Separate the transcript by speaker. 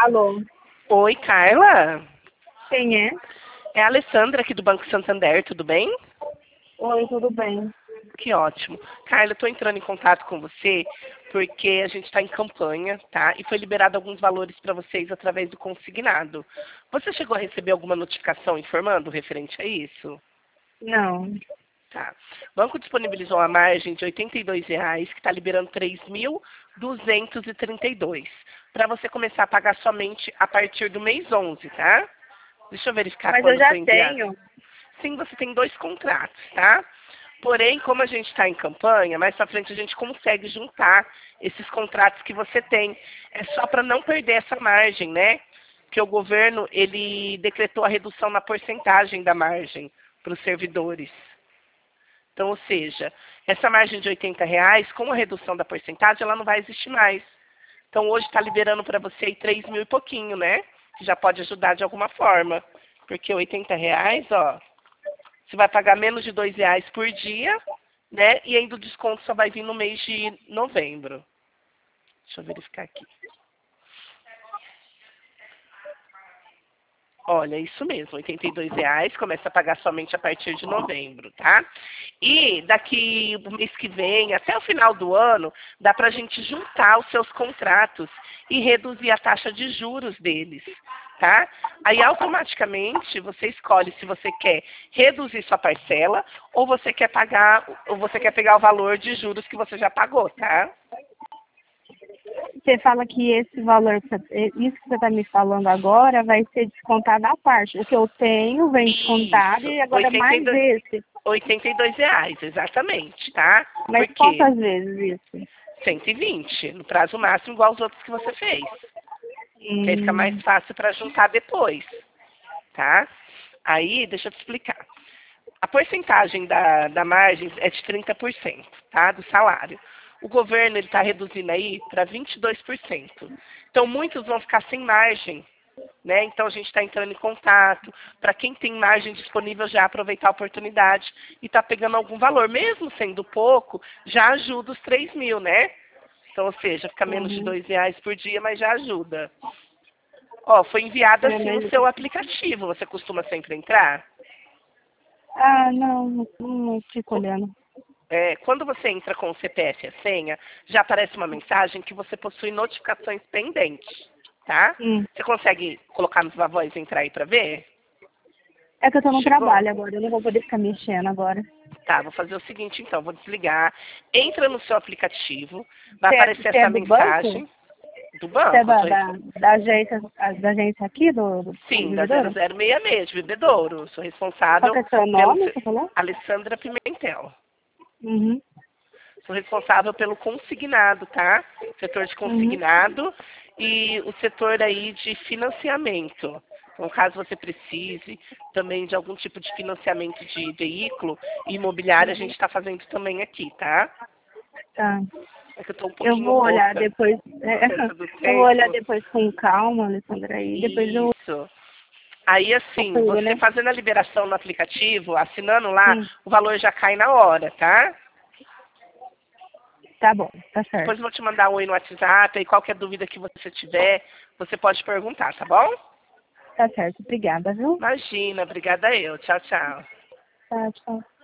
Speaker 1: Alô?
Speaker 2: Oi, Carla.
Speaker 1: Quem é?
Speaker 2: É a Alessandra aqui do Banco Santander, tudo bem?
Speaker 1: Oi, tudo bem?
Speaker 2: Que ótimo. Carla, eu estou entrando em contato com você porque a gente está em campanha, tá? E foi liberado alguns valores para vocês através do consignado. Você chegou a receber alguma notificação informando referente a isso?
Speaker 1: Não.
Speaker 2: Tá. O banco disponibilizou a margem de R$ 82,00, que está liberando 3.232, para você começar a pagar somente a partir do mês 11, tá? Deixa eu verificar
Speaker 1: Mas eu
Speaker 2: quando
Speaker 1: já
Speaker 2: foi enviado.
Speaker 1: tenho.
Speaker 2: Sim, você tem 2 contratos, tá? Porém, como a gente está em campanha, mais para frente a gente consegue juntar esses contratos que você tem. É só para não perder essa margem, né? Porque o governo, ele decretou a redução na porcentagem da margem para os servidores. Então, ou seja, essa margem de R$ 80,00, com a redução da porcentagem, ela não vai existir mais. Então, hoje está liberando para você aí 3 mil e pouquinho, né? Que já pode ajudar de alguma forma. Porque R$ 80,00, ó, você vai pagar menos de R$ 2,00 por dia, né? E ainda o desconto só vai vir no mês de novembro. Deixa eu verificar aqui. Olha, isso mesmo, R$ 82,00, começa a pagar somente a partir de novembro, tá? E daqui o mês que vem, até o final do ano, dá para a gente juntar os seus contratos e reduzir a taxa de juros deles, tá? Aí automaticamente você escolhe se você quer reduzir sua parcela ou você quer pagar, ou você quer pegar o valor de juros que você já pagou, tá?
Speaker 1: Você fala que esse valor, isso que você está me falando agora, vai ser descontado à parte. O que eu tenho vem descontado
Speaker 2: Isso,
Speaker 1: e agora é mais esse.
Speaker 2: R$ 82,00, exatamente, tá?
Speaker 1: Mas
Speaker 2: Por quê?
Speaker 1: quantas vezes isso?
Speaker 2: 120, no prazo máximo, igual os outros que você fez. Que aí fica mais
Speaker 1: Hum,
Speaker 2: fácil para juntar depois, tá? Aí, deixa eu te explicar. A porcentagem da margem é de 30%, tá? Do salário. O governo está reduzindo aí para 22%. Então, muitos vão ficar sem margem, né? Então, a gente está entrando em contato. Para quem tem margem disponível, já aproveitar a oportunidade e está pegando algum valor. Mesmo sendo pouco, já ajuda os 3 mil, né? Então, ou seja, fica menos de
Speaker 1: uhum.
Speaker 2: R$ 2,00 por dia, mas já ajuda. Ó, foi enviado
Speaker 1: É,
Speaker 2: assim no seu aplicativo. Você costuma sempre entrar?
Speaker 1: não fico olhando.
Speaker 2: Quando você entra com o CPF e a senha, já aparece uma mensagem que você possui notificações pendentes, tá?
Speaker 1: Hum.
Speaker 2: Você consegue colocar nos voz e entrar aí para ver?
Speaker 1: É que eu tô no
Speaker 2: Chegou?
Speaker 1: trabalho agora, eu não vou poder ficar mexendo agora.
Speaker 2: Tá, vou fazer o seguinte então, vou desligar. Entra no seu aplicativo, vai
Speaker 1: Você
Speaker 2: aparecer
Speaker 1: é
Speaker 2: essa
Speaker 1: do banco?
Speaker 2: mensagem do
Speaker 1: Você é
Speaker 2: banco.
Speaker 1: da agência aqui do
Speaker 2: Sim, da
Speaker 1: distribuidora?
Speaker 2: 0066 de Bebedouro. Sou
Speaker 1: Qual
Speaker 2: responsável
Speaker 1: que é o seu
Speaker 2: pelo
Speaker 1: nome, você falou?
Speaker 2: Alessandra Pimentel.
Speaker 1: Uhum.
Speaker 2: Sou responsável pelo consignado, tá? Setor de
Speaker 1: Uhum.
Speaker 2: consignado e o setor aí de financiamento. Então, caso você precise também de algum tipo de financiamento de veículo e imobiliário, a gente está fazendo também aqui, tá?
Speaker 1: Tá.
Speaker 2: É que eu estou um
Speaker 1: Eu
Speaker 2: pouquinho
Speaker 1: vou olhar
Speaker 2: rouca
Speaker 1: depois.
Speaker 2: por conta do
Speaker 1: Eu vou olhar
Speaker 2: tempo.
Speaker 1: depois com calma, Alessandra, aí depois eu
Speaker 2: Isso. Aí, assim,
Speaker 1: procuro,
Speaker 2: você
Speaker 1: né?
Speaker 2: fazendo a liberação no aplicativo, assinando lá,
Speaker 1: Sim.
Speaker 2: o valor já cai na hora, tá?
Speaker 1: Tá bom, tá
Speaker 2: Depois
Speaker 1: certo.
Speaker 2: eu vou te mandar um oi no WhatsApp e qualquer dúvida que você tiver, você pode perguntar, tá bom?
Speaker 1: Tá certo. Obrigada, viu?
Speaker 2: Imagina, obrigada eu. Tchau, tchau.
Speaker 1: Tá, tchau.